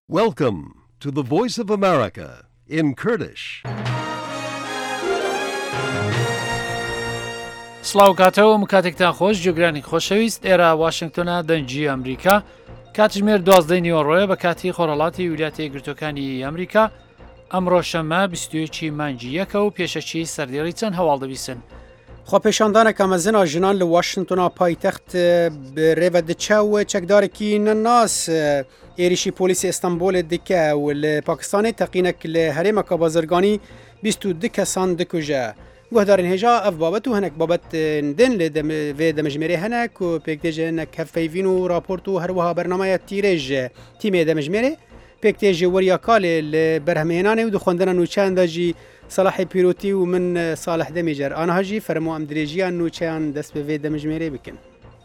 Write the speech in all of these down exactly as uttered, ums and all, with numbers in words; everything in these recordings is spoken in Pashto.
Welcome to the Voice of America in Kurdish. سڵاو کاتەوە کاتێکتان خۆش جێگرانی خۆشەویست ئێرە واشنگتۆنە دەنجی ئەمریکا کاتژمێر دوازدەی نیوەڕۆیە بە کاتی خۆڕەڵاتی ویلایەتە یەکگرتووەکانی ئەمریکا ئەمڕۆ شەممە بیست و یەکی مانگی یەکە و پێشەچی سەردێڕی چەند هەواڵ دەبیستن. خۆپێشاندانێکە مەزنە ژنان لە واشنگتۆنا پایتەخت ڕێوە دچە و چەکدارێکی نەناس ێریشی پۆلیسی ئێستانبولê dike û li Pakistanê teqînek li herêmeka bazirganî bîst û du kesan dikuje. Guhdarên hêja ev babet û hinek babetên din li vê demejmêrê hene ku pêktêjê hinek hevpeyvîn û raport û her wiha bernameya tîrêj ji tîmê demejmêrê pêktêj ji weriya kalê li berhemhênanê û di xwendina nûçeyan de jî Salahê Pîrotî û min Salih Demîcer aniha jî fermo em dirêjiya nûçeyan dest bi vê demejmêrê bikin.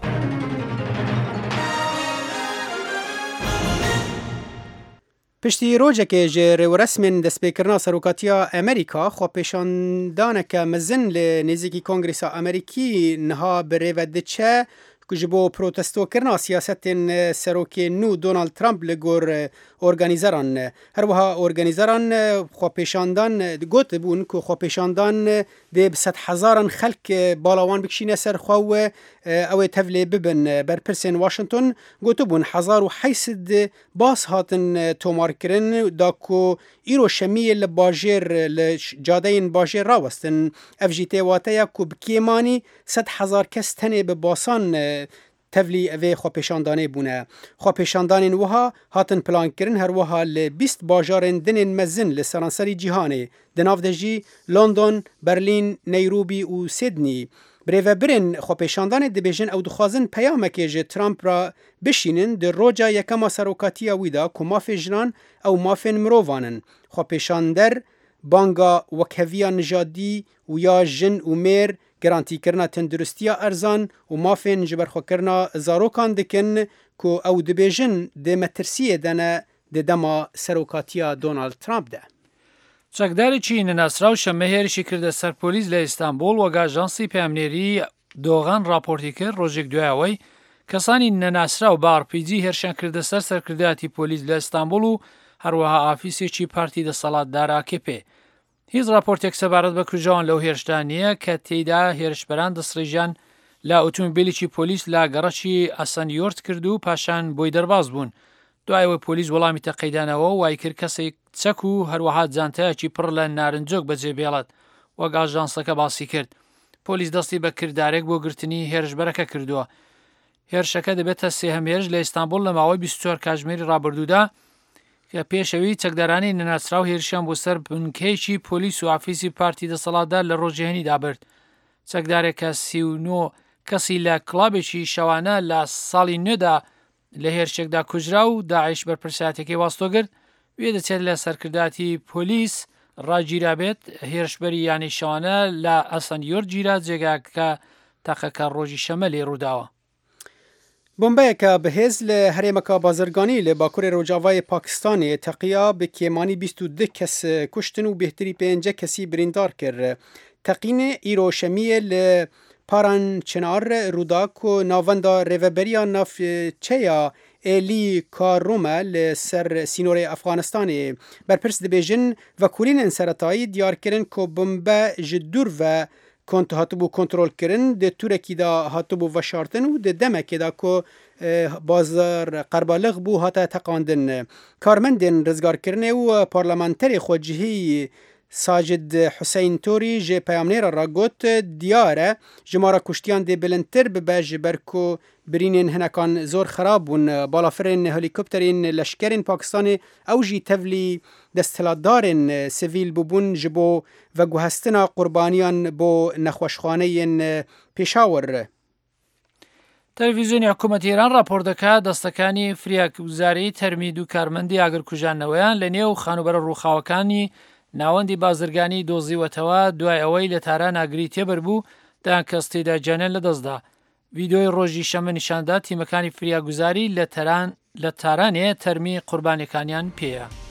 Piştî rojekê ji rêweresmên destpêkirina serokatiya Amerîka xwepêşandaneke mezin li nêzîkî Kongresa Amerîkî niha bi rêve diçe ku ji bo protestokirina siyasetên serokê nû Donald Trump li gor organîzeran. Her wiha organîzeran xwepêşandan got bûn ku xwepêşandan dê bi sed hezaran xelk balawan bikişîne ser xwe û ew ê tevlê bibin. Berpirsên Washington gotibûn hezar û heysid bas hatin tomarkirin da ku îro şemiyê li bajêr li cadeyên bajêr rawestin. Ev jî tê wateya ku bi kêmanî sed hezar kes tenê bi basan tevlî evê xwepêşandanê bûne. Xwepêşandanên wiha hatin plankirin her wiha li bîst bajarên dinên mezin li seranserî cîhanê di nav de jî London, Berlîn, Neyrobi û Sydney. Birêvebirên xwepêşandanê dibêjin ew dixwazin peyamekê ji Trump ra bişînin di roja yekema serokatiya wî da ku mafê jinan ew mafên mirovan in. Xwepêşander banga wekheviya nijadî û ya jin û mêr gerantîkirina tenduristiya erzan û mafên ji berxwekirina zarokan dikin ku ew dibêjin dê metirsiyê de ne di dema serokatiya Donald Trump de. چەکدارێکی نەناسراو شەممە هێرشی کردە سەر پۆلیس لە ئیستانبول وەک ئاژانسی پەیامنێری دۆغان راپۆرتی کرد ڕۆژێک دوایەوەی کەسانی نەناسراو بە ئار پی جی هێرشیان کردە سەر سەرکردایەتی پۆلیس لە ئیستانبول و هەروەها ئافیسێکی پارتی دەسەڵاتدارا کێ پێ. هیچ راپۆرتێک سەبارەت بە کوژاوان لەو هێرشدا نییە کە تێیدا هێرشبەران دەسڕێژیان لە ئۆتۆمبیلێکی پۆلیس لا گەڕەکی ئەسەنیۆرت کرد و پاشان بۆی دەرباز بوون. دوایەوە پۆلیس وەڵامی تەقەیدانەوە وای کرد کەسێک چەک و هەروەها جانتایەکی پڕ لە نارنجۆک بەجێبێڵێت وەک ئاژانسەکە باسی کرد. پۆلیس دەستی بە کردارێک بۆ گرتنی هێرشبەرەکە کردووە. هێرشەکە دەبێتە سێهەم هێرش لە ئیستانبول لە ماوەی بیست و چوار کاتژمێری ڕابردوودا کە پێشەوی چەکدارانی نەناسراو هێرشیان بۆ سەر بنکەیەکی پۆلیس و ئافیسی پارتی دەسەڵاتدار لە ڕۆژێنیدا برد. چەکدارێکە سی و نۆ کەسی لە کڵابێکی شەوانە لە ساڵی نوێدا لە هێرشێکدا کوژرا و داعش بەرپرساتێکی واستۆگرت وێ دەچێت لە سەرکرداتی پۆلیس ڕاگیرابێت هێرشبەری یانی شەوانە لە ئەسەنیۆر گیرا جێگاکە تەقەکە ڕۆژی شەمە لێ ڕووداوە. بۆمبەیەکە بەهێز لە هەرێمەکە بازرگانی لە باکوورێ ڕۆژاوای پاکستانê teqiya bi kêmanî bîst û du kes kuştin û bêhtirî pênce kesî birîndar kir. Teqînê îro şemiyê li Parançınar rûda ku navenda rêveberiya navçeya Êlî Karome li ser sînorê Efxanistanê berpirs dibêjin vekulînên seretayî diyar kirin ku bombe ji dûr ve kont hatibû kontrolkirin di tûrekî da hatibû veşartin û di demekê da ku bazar qerbalix bû hate teqandin. Karmendên rizgarkirinê û parlamenterê xwecihî Sajid Hüseyin Torî ji peyamnêra ra got diyar e jimara kuştiyan dê bilindtir bibe ji ber ku birînên hinekan zor xerab bûn. Balafirên helîkopterên leşkerên Pakistanê ew jî tevlî desthilatdarên sivîl bûbûn ji bo veguhestina qurbaniyan bo nexweşxaneyên Peshawar. تەلەڤیزیۆنی حکوومەتی ئێران راپۆر دەکات دەستەکانی فریاکوزاری تەرمید و کارمەندی ئاگرکوژانەوەیان لە نێو خانوبەرە ڕووخاوەکانی ناوەندی بازرگانی دۆزیوەتەوە دوای ئەوەی لە تاران ئاگری تێبەر بوو دایان کەس تێداگیانیان لەدەستدا. ڤیدۆی ڕۆژی شەمە نیشاندا تیمەکانی فریاگوزاری لە تارانێ تەرمی قوربانیەکانیان پێیە.